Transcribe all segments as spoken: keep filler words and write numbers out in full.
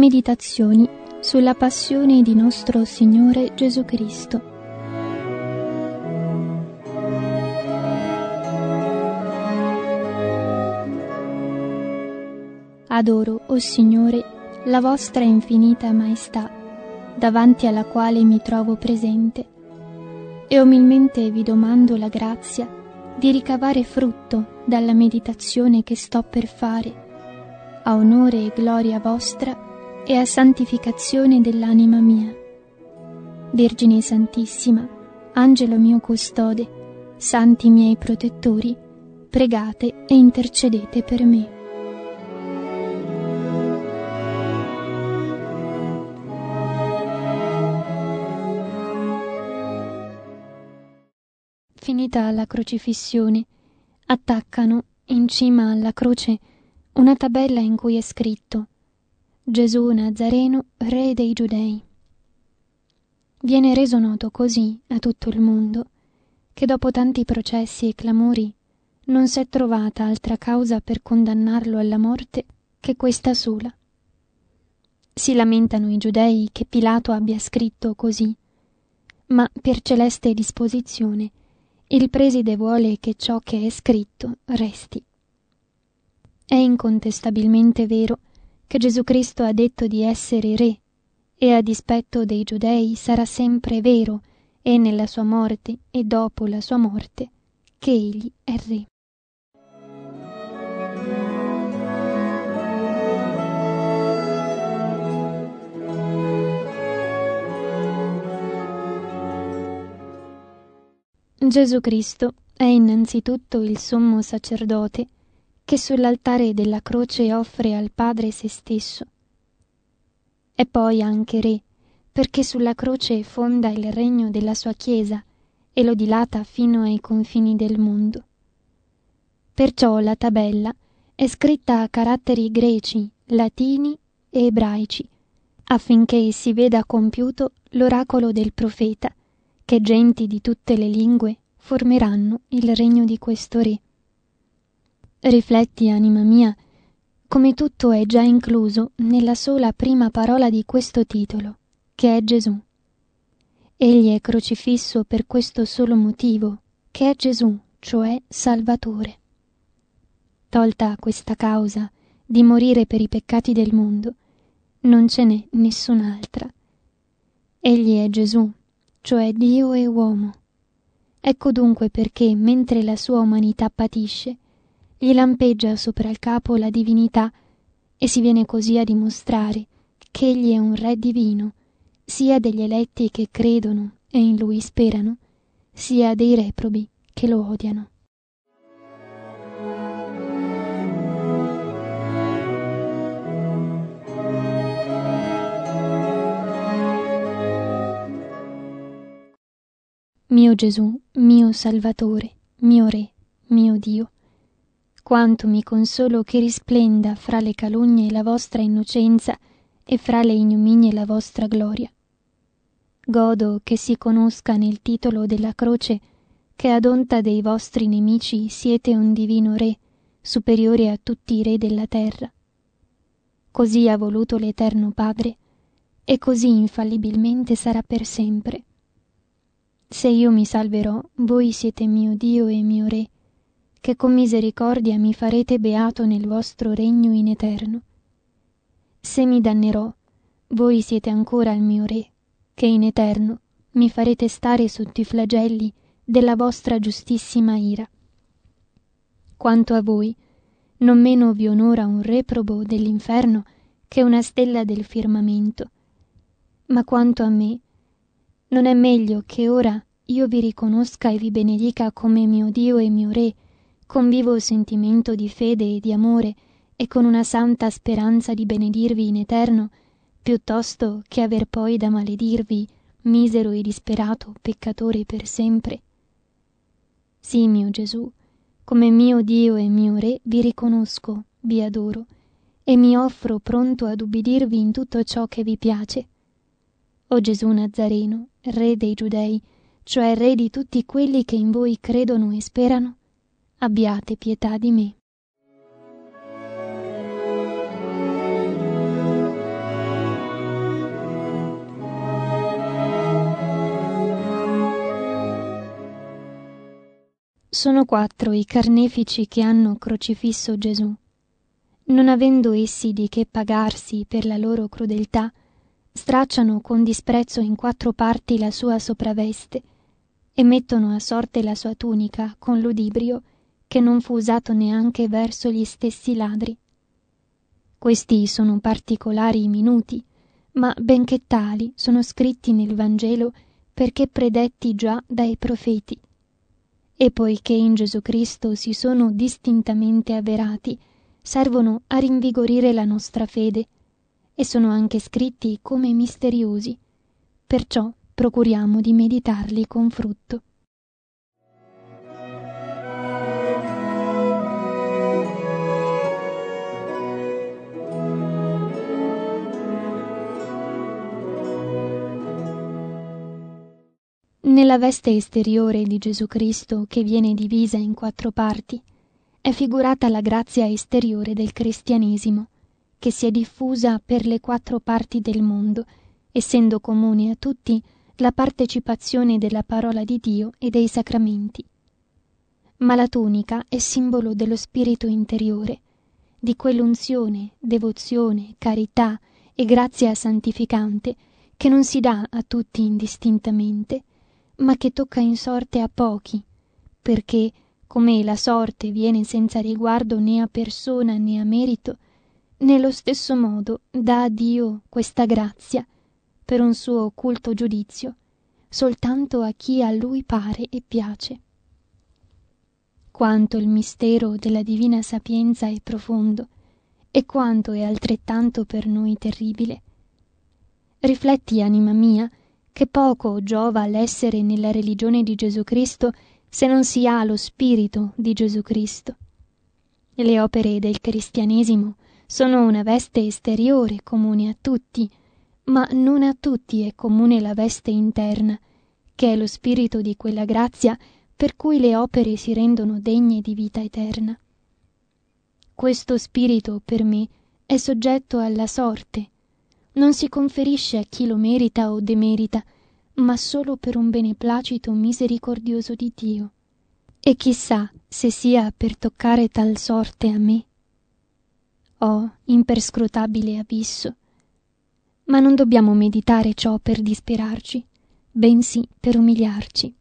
Meditazioni sulla passione di nostro Signore Gesù Cristo. Adoro, o Signore, la vostra infinita maestà, davanti alla quale mi trovo presente, e umilmente vi domando la grazia di ricavare frutto dalla meditazione che sto per fare, a onore e gloria vostra e a santificazione dell'anima mia. Vergine Santissima, Angelo mio custode, santi miei protettori, pregate e intercedete per me. Finita la crocifissione, attaccano in cima alla croce una tabella in cui è scritto: Gesù Nazareno, Re dei Giudei. Viene reso noto così a tutto il mondo che dopo tanti processi e clamori non s'è trovata altra causa per condannarlo alla morte che questa sola. Si lamentano i giudei che Pilato abbia scritto così, ma per celeste disposizione il preside vuole che ciò che è scritto resti. È incontestabilmente vero che Gesù Cristo ha detto di essere Re, e a dispetto dei giudei sarà sempre vero, e nella sua morte e dopo la sua morte, che egli è Re. Gesù Cristo è innanzitutto il sommo sacerdote che sull'altare della croce offre al Padre se stesso. È poi anche Re, perché sulla croce fonda il regno della sua Chiesa e lo dilata fino ai confini del mondo. Perciò la tabella è scritta a caratteri greci, latini e ebraici, affinché si veda compiuto l'oracolo del profeta, che genti di tutte le lingue formeranno il regno di questo Re. Rifletti, anima mia, come tutto è già incluso nella sola prima parola di questo titolo, che è Gesù. Egli è crocifisso per questo solo motivo, che è Gesù, cioè Salvatore. Tolta questa causa di morire per i peccati del mondo, non ce n'è nessun'altra. Egli è Gesù, cioè Dio e uomo. Ecco dunque perché, mentre la sua umanità patisce, gli lampeggia sopra il capo la divinità, e si viene così a dimostrare che egli è un Re divino, sia degli eletti che credono e in lui sperano, sia dei reprobi che lo odiano. Mio Gesù, mio Salvatore, mio Re, mio Dio, quanto mi consolo che risplenda fra le calunnie la vostra innocenza e fra le ignominie la vostra gloria. Godo che si conosca nel titolo della croce che ad onta dei vostri nemici siete un divino Re, superiore a tutti i re della terra. Così ha voluto l'Eterno Padre, e così infallibilmente sarà per sempre. Se io mi salverò, voi siete mio Dio e mio Re, che con misericordia mi farete beato nel vostro regno in eterno. Se mi dannerò, voi siete ancora il mio Re, che in eterno mi farete stare sotto i flagelli della vostra giustissima ira. Quanto a voi, non meno vi onora un reprobo dell'inferno che una stella del firmamento. Ma quanto a me, non è meglio che ora io vi riconosca e vi benedica come mio Dio e mio Re, con vivo sentimento di fede e di amore, e con una santa speranza di benedirvi in eterno, piuttosto che aver poi da maledirvi, misero e disperato peccatore per sempre? Sì, mio Gesù, come mio Dio e mio Re vi riconosco, vi adoro, e mi offro pronto ad ubbidirvi in tutto ciò che vi piace. O Gesù Nazareno, Re dei Giudei, cioè Re di tutti quelli che in voi credono e sperano, abbiate pietà di me. Sono quattro i carnefici che hanno crocifisso Gesù. Non avendo essi di che pagarsi per la loro crudeltà, stracciano con disprezzo in quattro parti la sua sopravveste e mettono a sorte la sua tunica con ludibrio che non fu usato neanche verso gli stessi ladri. Questi sono particolari minuti, ma benché tali sono scritti nel Vangelo perché predetti già dai profeti. E poiché in Gesù Cristo si sono distintamente avverati, servono a rinvigorire la nostra fede e sono anche scritti come misteriosi, perciò procuriamo di meditarli con frutto. Nella veste esteriore di Gesù Cristo, che viene divisa in quattro parti, è figurata la grazia esteriore del cristianesimo, che si è diffusa per le quattro parti del mondo, essendo comune a tutti la partecipazione della parola di Dio e dei sacramenti. Ma la tunica è simbolo dello spirito interiore, di quell'unzione, devozione, carità e grazia santificante che non si dà a tutti indistintamente, ma che tocca in sorte a pochi, perché, come la sorte viene senza riguardo né a persona né a merito, nello stesso modo dà a Dio questa grazia, per un suo occulto giudizio, soltanto a chi a Lui pare e piace. Quanto il mistero della divina sapienza è profondo, e quanto è altrettanto per noi terribile. Rifletti, anima mia, che poco giova l'essere nella religione di Gesù Cristo se non si ha lo spirito di Gesù Cristo. Le opere del cristianesimo sono una veste esteriore comune a tutti, ma non a tutti è comune la veste interna, che è lo spirito di quella grazia per cui le opere si rendono degne di vita eterna. Questo spirito, per me, è soggetto alla sorte. Non si conferisce a chi lo merita o demerita, ma solo per un beneplacito misericordioso di Dio. E chissà se sia per toccare tal sorte a me. Oh, imperscrutabile abisso! Ma non dobbiamo meditare ciò per disperarci, bensì per umiliarci.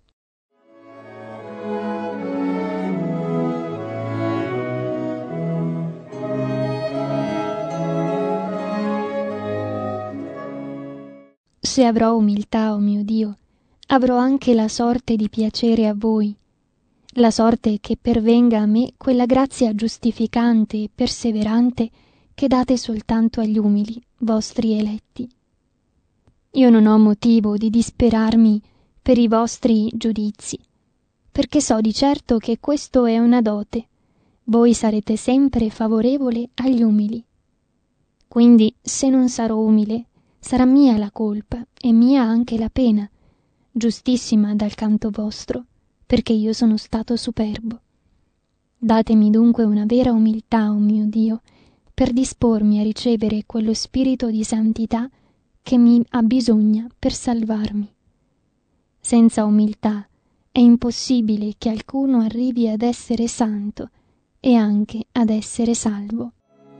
Se avrò umiltà, o oh mio Dio, avrò anche la sorte di piacere a voi, la sorte che pervenga a me quella grazia giustificante e perseverante che date soltanto agli umili, vostri eletti. Io non ho motivo di disperarmi per i vostri giudizi, perché so di certo che questo è una dote. Voi sarete sempre favorevole agli umili. Quindi, se non sarò umile, sarà mia la colpa e mia anche la pena, giustissima dal canto vostro, perché io sono stato superbo. Datemi dunque una vera umiltà, o mio Dio, per dispormi a ricevere quello spirito di santità che mi abbisogna per salvarmi. Senza umiltà è impossibile che alcuno arrivi ad essere santo e anche ad essere salvo.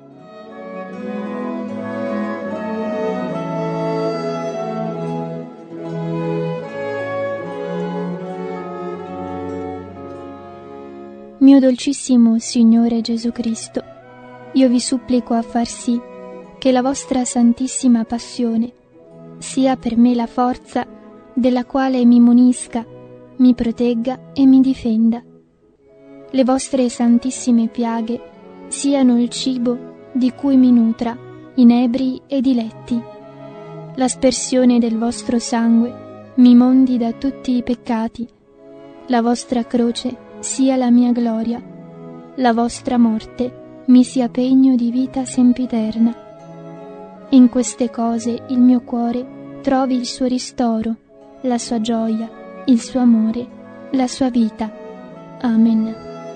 Mio dolcissimo Signore Gesù Cristo, io vi supplico a far sì che la vostra santissima passione sia per me la forza della quale mi munisca, mi protegga e mi difenda. Le vostre santissime piaghe siano il cibo di cui mi nutra, inebri e diletti. L'aspersione del vostro sangue mi mondi da tutti i peccati. La vostra croce sia la mia gloria, la vostra morte mi sia pegno di vita sempiterna. In queste cose il mio cuore trovi il suo ristoro, la sua gioia, il suo amore, la sua vita. Amen.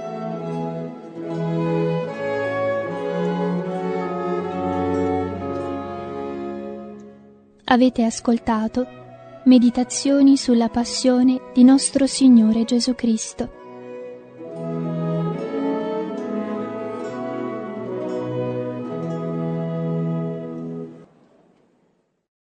Avete ascoltato Meditazioni sulla passione di nostro Signore Gesù Cristo,